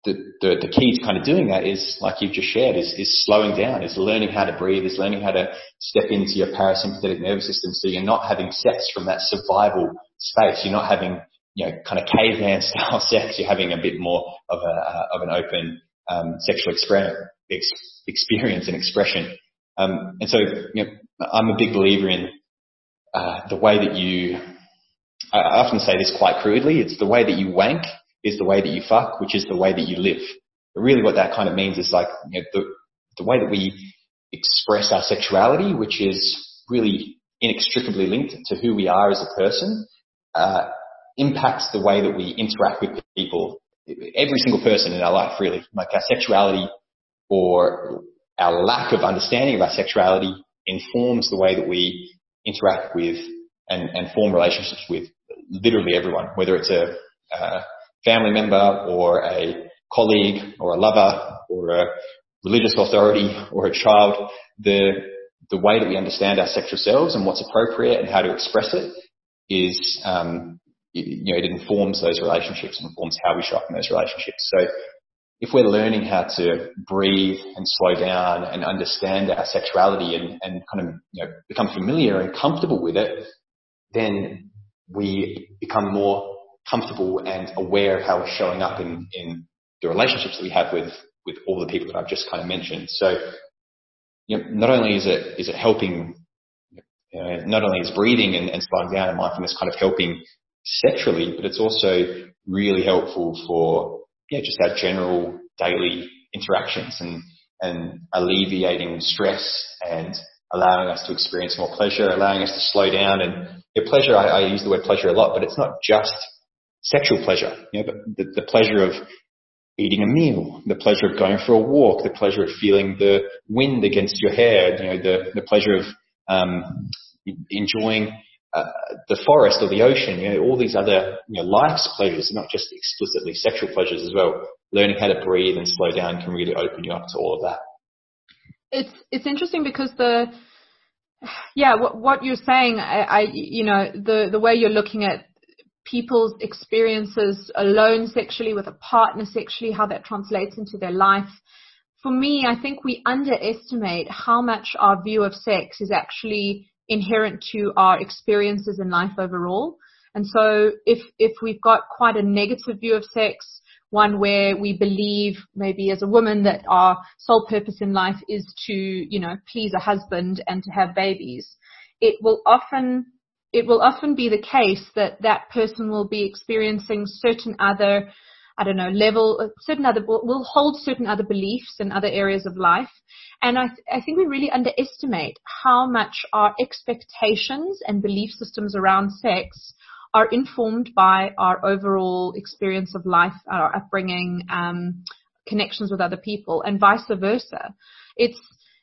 the, the, the key to kind of doing that is, like you've just shared, is, is slowing down, is learning how to breathe, is learning how to step into your parasympathetic nervous system so you're not having sex from that survival space. You're not having, you know, kind of caveman style sex. You're having a bit more of a, uh, of an open, um, sexual experience, experience and expression. Um, and so, you know, I'm a big believer in, uh, the way that you, I often say this quite crudely, it's the way that you wank is the way that you fuck, which is the way that you live. But really what that kind of means is like, you know, the, the way that we express our sexuality, which is really inextricably linked to who we are as a person, uh, impacts the way that we interact with people, every single person in our life, really. Like our sexuality or our lack of understanding of our sexuality informs the way that we interact with and, and form relationships with literally everyone, whether it's a, uh, family member or a colleague or a lover or a religious authority or a child. The, the way that we understand our sexual selves and what's appropriate and how to express it is, um, you know, it informs those relationships and informs how we show up in those relationships. So if we're learning how to breathe and slow down and understand our sexuality and, and kind of, you know, become familiar and comfortable with it, then we become more comfortable and aware of how we're showing up in, in the relationships that we have with, with all the people that I've just kind of mentioned. So, you know, not only is it, is it helping, you know, not only is breathing and, and slowing down and mindfulness kind of helping sexually, but it's also really helpful for, yeah, just our general daily interactions and, and alleviating stress and allowing us to experience more pleasure, allowing us to slow down. And yeah, pleasure, I, I use the word pleasure a lot, but it's not just sexual pleasure, you know, but the, the pleasure of eating a meal, the pleasure of going for a walk, the pleasure of feeling the wind against your hair, you know, the, the pleasure of um, enjoying uh, the forest or the ocean, you know, all these other, you know, life's pleasures, not just explicitly sexual pleasures as well. Learning how to breathe and slow down can really open you up to all of that. It's it's interesting because the yeah what what you're saying, I, I you know the the way you're looking at people's experiences alone sexually, with a partner sexually, how that translates into their life. For me, I think we underestimate how much our view of sex is actually inherent to our experiences in life overall. And so if if we've got quite a negative view of sex, one where we believe maybe as a woman that our sole purpose in life is to, you know, please a husband and to have babies, it will often it will often be the case that that person will be experiencing certain other, I don't know, level, certain other, will, will hold certain other beliefs in other areas of life. And I, th- I think we really underestimate how much our expectations and belief systems around sex are informed by our overall experience of life, our upbringing, um, connections with other people, and vice versa. It's,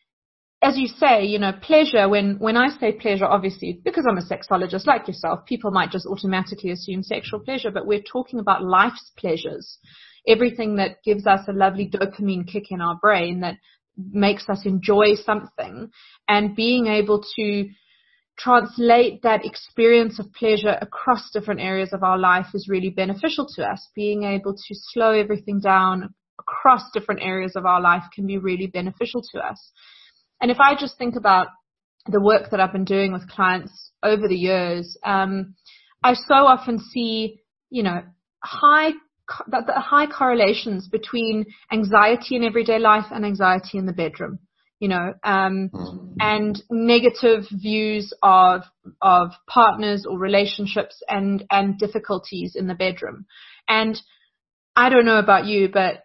as you say, you know, pleasure, when, when I say pleasure, obviously, because I'm a sexologist like yourself, people might just automatically assume sexual pleasure, but we're talking about life's pleasures. Everything that gives us a lovely dopamine kick in our brain that makes us enjoy something, and being able to translate that experience of pleasure across different areas of our life is really beneficial to us. Being able to slow everything down across different areas of our life can be really beneficial to us. And if I just think about the work that I've been doing with clients over the years, um, I so often see, you know, high the, the high correlations between anxiety in everyday life and anxiety in the bedroom, you know, um, and negative views of of partners or relationships and and difficulties in the bedroom. And I don't know about you, but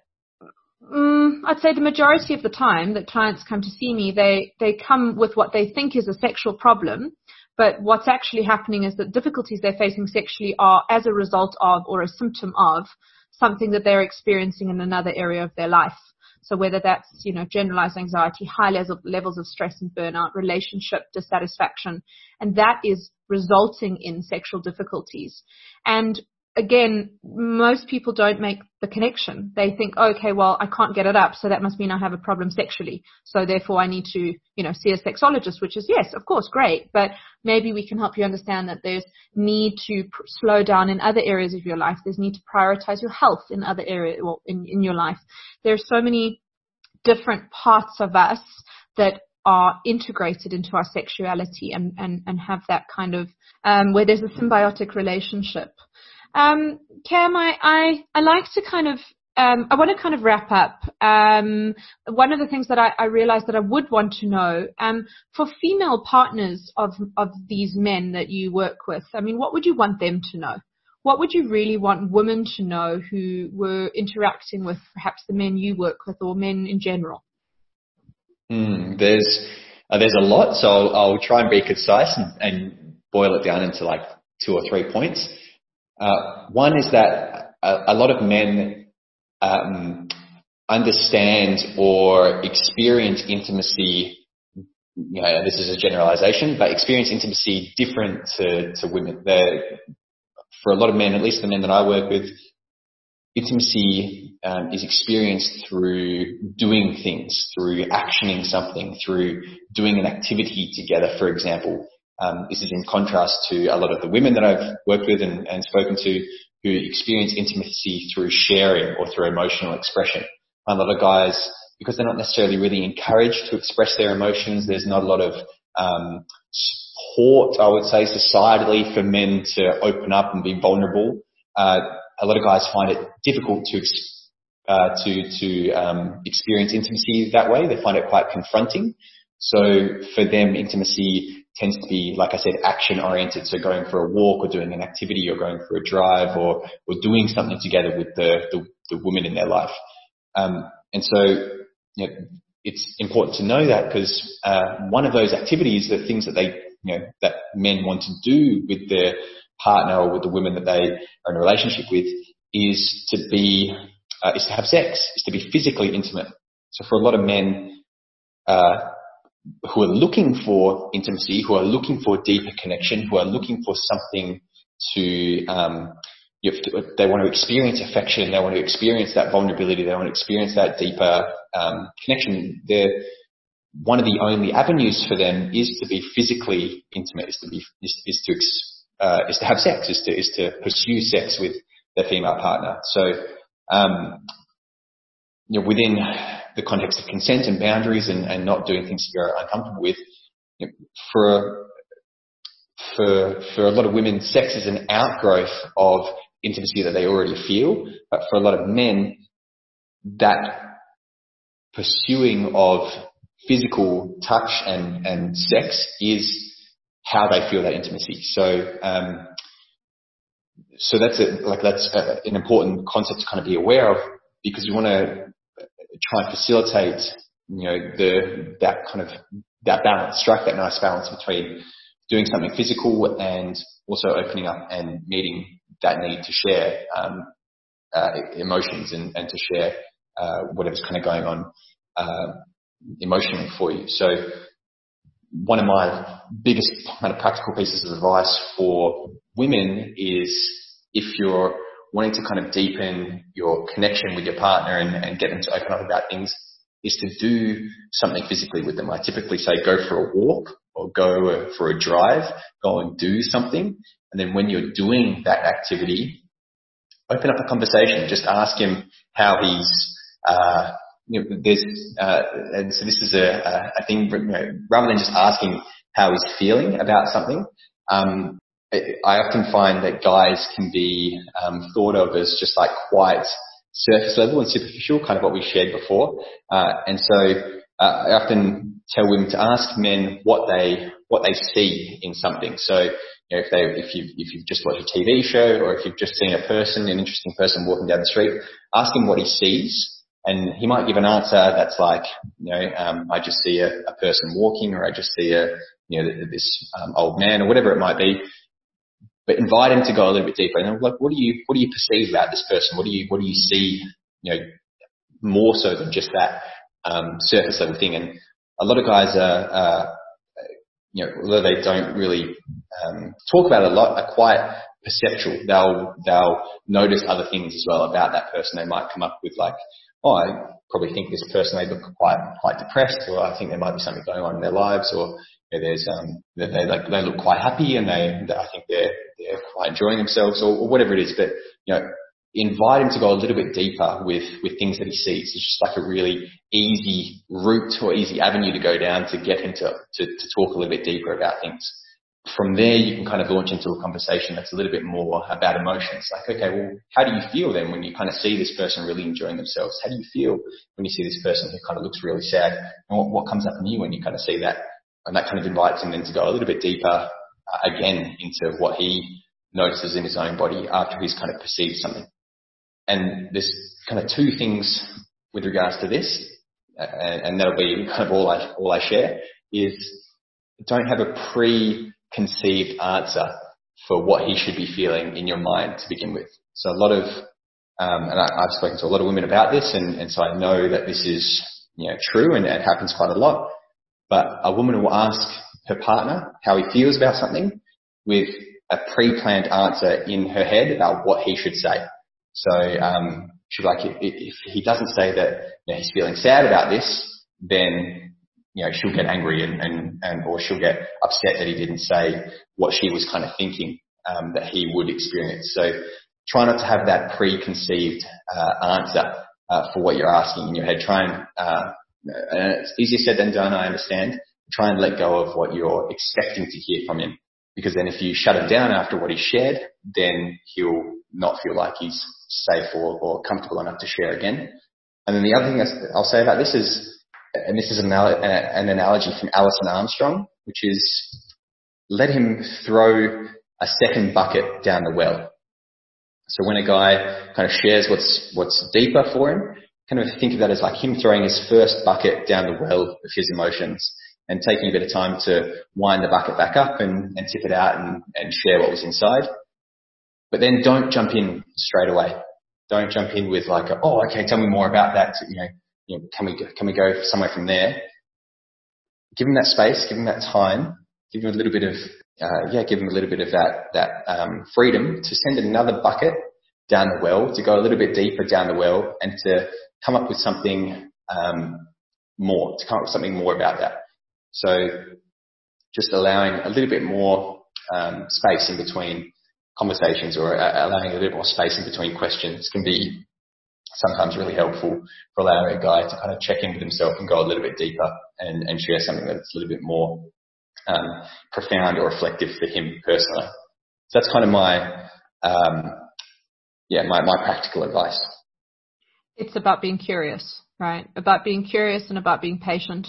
Mm, I'd say the majority of the time that clients come to see me, they, they come with what they think is a sexual problem, but what's actually happening is that difficulties they're facing sexually are as a result of or a symptom of something that they're experiencing in another area of their life. So whether that's, you know, generalized anxiety, high levels of stress and burnout, relationship dissatisfaction, and that is resulting in sexual difficulties. And again, most people don't make the connection. They think, oh, okay, well, I can't get it up, so that must mean I have a problem sexually. So therefore I need to, you know, see a sexologist, which is, yes, of course, great. But maybe we can help you understand that there's need to pr- slow down in other areas of your life. There's need to prioritize your health in other areas, well, in, in your life. There's so many different parts of us that are integrated into our sexuality and, and, and have that kind of, um, where there's a symbiotic relationship. Um, Cam, I, I, I like to kind of, um, I want to kind of wrap up. Um, one of the things that I, I realized that I would want to know, um, for female partners of, of these men that you work with, I mean, what would you want them to know? What would you really want women to know who were interacting with perhaps the men you work with or men in general? Mm, there's uh, there's a lot, so I'll, I'll try and be concise and, and boil it down into like two or three points. Uh, one is that a, a lot of men um, understand or experience intimacy. You know, this is a generalization, but experience intimacy different to, to women. They're, for a lot of men, at least the men that I work with, intimacy um, is experienced through doing things, through actioning something, through doing an activity together, for example. Um, this is in contrast to a lot of the women that I've worked with and, and spoken to who experience intimacy through sharing or through emotional expression. A lot of guys, because they're not necessarily really encouraged to express their emotions, there's not a lot of um, support, I would say, societally for men to open up and be vulnerable. Uh, a lot of guys find it difficult to uh, to to um, experience intimacy that way. They find it quite confronting. So for them, intimacy tends to be, like I said, action-oriented. So going for a walk or doing an activity or going for a drive or or doing something together with the the, the woman in their life. Um, and so you know, it's important to know that because uh, one of those activities, the things that they you know that men want to do with their partner or with the women that they are in a relationship with is to be uh, is to have sex, is to be physically intimate. So for a lot of men uh, who are looking for intimacy, who are looking for deeper connection, who are looking for something to um, you have to, they want to experience affection, they want to experience that vulnerability, they want to experience that deeper um, connection. They're, one of the only avenues for them is to be physically intimate, is to be is, is to uh, is to have sex, is to is to pursue sex with their female partner. So, um, you know, within the context of consent and boundaries and, and not doing things that you're uncomfortable with, you know, for for for a lot of women, sex is an outgrowth of intimacy that they already feel. But for a lot of men, that pursuing of physical touch and, and sex is how they feel that intimacy. So, um, so that's a, like that's a, an important concept to kind of be aware of, because you want to try and facilitate, you know, the that kind of that balance, strike that nice balance between doing something physical and also opening up and meeting that need to share um, uh, emotions and, and to share uh, whatever's kind of going on uh, emotionally for you. So one of my biggest kind of practical pieces of advice for women is, if you're wanting to kind of deepen your connection with your partner and, and get them to open up about things, is to do something physically with them. I typically say go for a walk or go for a drive, go and do something. And then when you're doing that activity, open up a conversation. Just ask him how he's, uh, you know, there's, uh, and so this is a, a thing, you know, rather than just asking how he's feeling about something, um, I often find that guys can be um, thought of as just like quite surface level and superficial, kind of what we shared before. Uh, and so uh, I often tell women to ask men what they what they see in something. So you know, if they if you if you've just watched a T V show, or if you've just seen a person, an interesting person walking down the street, ask him what he sees. And he might give an answer that's like, you know, um, I just see a, a person walking, or I just see a, you know, this um, old man, or whatever it might be. But invite him to go a little bit deeper. And like, what do you, what do you perceive about this person? What do you, what do you see, you know, more so than just that um, surface level thing? And a lot of guys are, uh, you know, although they don't really um, talk about it a lot, are quite perceptual. They'll, they'll notice other things as well about that person. They might come up with like, oh, I probably think this person, they look quite, quite depressed, or I think there might be something going on in their lives, or you know, there's, um, they, they, like, they look quite happy and they, they I think they're, they're quite enjoying themselves, or, or whatever it is. But, you know, invite him to go a little bit deeper with, with things that he sees. It's just like a really easy route or easy avenue to go down to get him to, to, to talk a little bit deeper about things. From there, you can kind of launch into a conversation that's a little bit more about emotions. Like, okay, well, how do you feel then when you kind of see this person really enjoying themselves? How do you feel when you see this person who kind of looks really sad? And what, what comes up in you when you kind of see that? And that kind of invites him then to go a little bit deeper, uh, again, into what he notices in his own body after he's kind of perceived something. And there's kind of two things with regards to this, uh, and, and that'll be kind of all I, all I share, is don't have a preconceived answer for what he should be feeling in your mind to begin with. So a lot of, um, and I, I've spoken to a lot of women about this, and, and so I know that this is, you know, true, and it happens quite a lot. But a woman will ask her partner how he feels about something with a pre-planned answer in her head about what he should say. So um, she'll be like, if, if he doesn't say that, you know, he's feeling sad about this, then, you know, she'll get angry and, and, and or she'll get upset that he didn't say what she was kind of thinking um, that he would experience. So try not to have that preconceived uh, answer uh, for what you're asking in your head. Try and, uh, and it's easier said than done, I understand. Try and let go of what you're expecting to hear from him. Because then if you shut him down after what he shared, then he'll not feel like he's safe or, or comfortable enough to share again. And then the other thing I'll say about this is, and this is an, an analogy from Alison Armstrong, which is let him throw a second bucket down the well. So when a guy kind of shares what's, what's deeper for him, kind of think of that as like him throwing his first bucket down the well of his emotions and taking a bit of time to wind the bucket back up and, and tip it out and, and share what was inside. But then don't jump in straight away. Don't jump in with like, a, oh, okay, tell me more about that. You know, you know, can we go, can we go somewhere from there? Give him that space, give him that time, give him a little bit of, uh, yeah, give him a little bit of that, that, um, freedom to send another bucket down the well, to go a little bit deeper down the well and to come up with something, um, more, to come up with something more about that. So just allowing a little bit more, um, space in between conversations, or uh, allowing a little bit more space in between questions can be sometimes really helpful for allowing a guy to kind of check in with himself and go a little bit deeper and, and share something that's a little bit more um, profound or reflective for him personally. So that's kind of my, um, yeah, my, my practical advice. It's about being curious, right? About being curious and about being patient.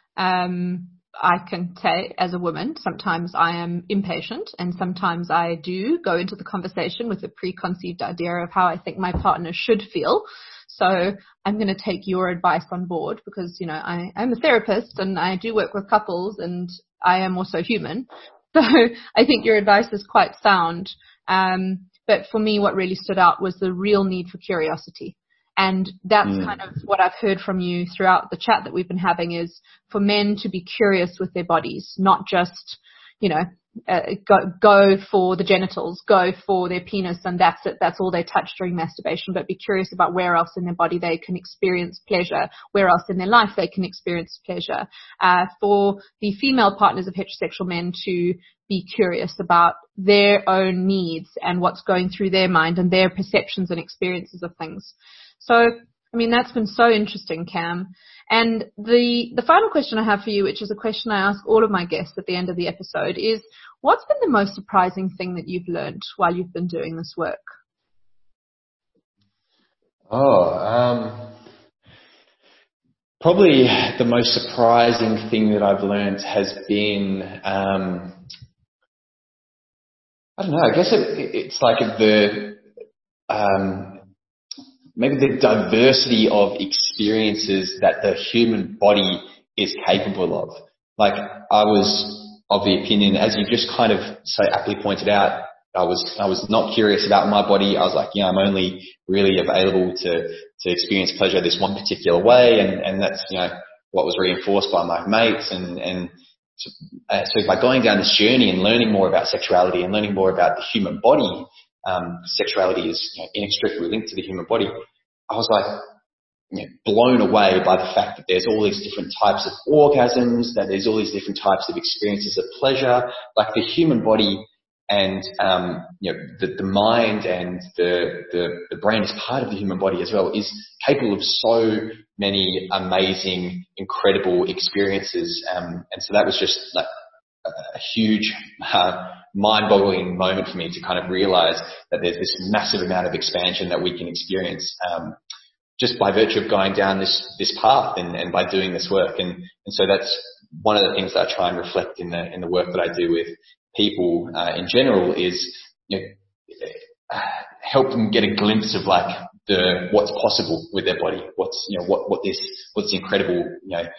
Um, I can say as a woman, sometimes I am impatient and sometimes I do go into the conversation with a preconceived idea of how I think my partner should feel. So I'm going to take your advice on board because, you know, I am a therapist and I do work with couples and I am also human. So I think your advice is quite sound. Um, but for me, what really stood out was the real need for curiosity. And that's mm. kind of what I've heard from you throughout the chat that we've been having, is for men to be curious with their bodies, not just, you know, uh, go, go for the genitals, go for their penis, and that's it. That's all they touch during masturbation, but be curious about where else in their body they can experience pleasure, where else in their life they can experience pleasure. Uh, for the female partners of heterosexual men to be curious about their own needs and what's going through their mind and their perceptions and experiences of things. So, I mean, that's been so interesting, Cam. And the the final question I have for you, which is a question I ask all of my guests at the end of the episode, is what's been the most surprising thing that you've learned while you've been doing this work? Oh, um, probably the most surprising thing that I've learned has been, um, I don't know, I guess it, it's like the, um, maybe the diversity of experiences that the human body is capable of. Like, I was of the opinion, as you just kind of so aptly pointed out, I was, I was not curious about my body. I was like, you know, I'm only really available to, to experience pleasure this one particular way. And, and that's, you know, what was reinforced by my mates. And, and uh, so by going down this journey and learning more about sexuality and learning more about the human body, um, sexuality is, you know, inextricably linked to the human body. I was like, you know, blown away by the fact that there's all these different types of orgasms, that there's all these different types of experiences of pleasure. Like the human body and, um, you know, the, the mind and the, the, the brain is part of the human body as well, is capable of so many amazing, incredible experiences. Um, and so that was just like a, a huge, uh, mind-boggling moment for me to kind of realize that there's this massive amount of expansion that we can experience, um, just by virtue of going down this, this path and, and by doing this work. And, and so that's one of the things that I try and reflect in the, in the work that I do with people, uh, in general is, you know, uh, help them get a glimpse of like the, what's possible with their body. What's, you know, what, what this, what's the incredible, you know,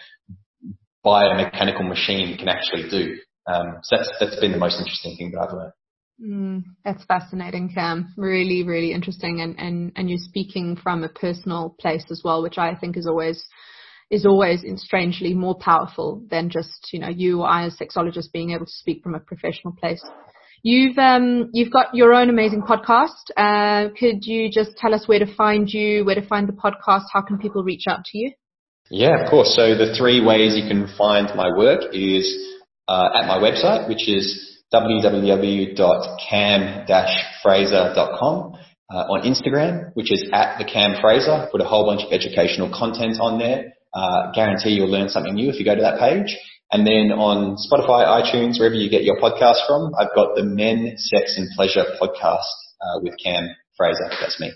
biomechanical machine can actually do. Um, so that's, that's been the most interesting thing that I've learned. Mm, that's fascinating, Cam. Really, really interesting. And, and, and you're speaking from a personal place as well, which I think is always, is always strangely more powerful than just, you know, you or I as sexologists being able to speak from a professional place. You've, um, you've got your own amazing podcast. Uh, could you just tell us where to find you, where to find the podcast? How can people reach out to you? Yeah, of course. So the three ways you can find my work is, uh, at my website, which is w w w dot cam dash fraser dot com, uh, on Instagram, which is at the Cam Fraser. Put a whole bunch of educational content on there. Uh, guarantee you'll learn something new if you go to that page. And then on Spotify, iTunes, wherever you get your podcast from, I've got the Men, Sex and Pleasure podcast, uh, with Cam Fraser. That's me.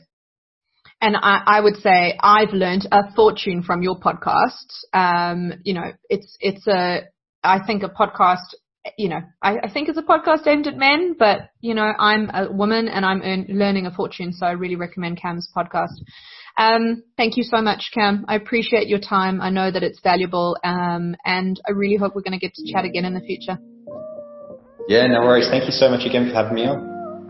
And I, I would say I've learned a fortune from your podcast. Um, you know, it's, it's a, I think a podcast, you know, I, I think it's a podcast aimed at men, but, you know, I'm a woman and I'm earn, learning a fortune. So I really recommend Cam's podcast. Um, thank you so much, Cam. I appreciate your time. I know that it's valuable. Um, and I really hope we're going to get to chat again in the future. Yeah, no worries. Thank you so much again for having me on.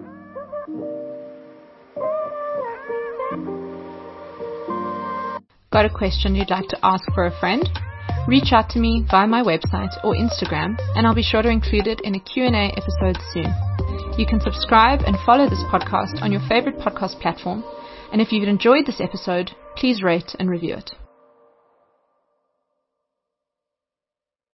Got a question you'd like to ask for a friend? Reach out to me via my website or Instagram, and I'll be sure to include it in a Q and A episode soon. You can subscribe and follow this podcast on your favorite podcast platform, and if you've enjoyed this episode, please rate and review it.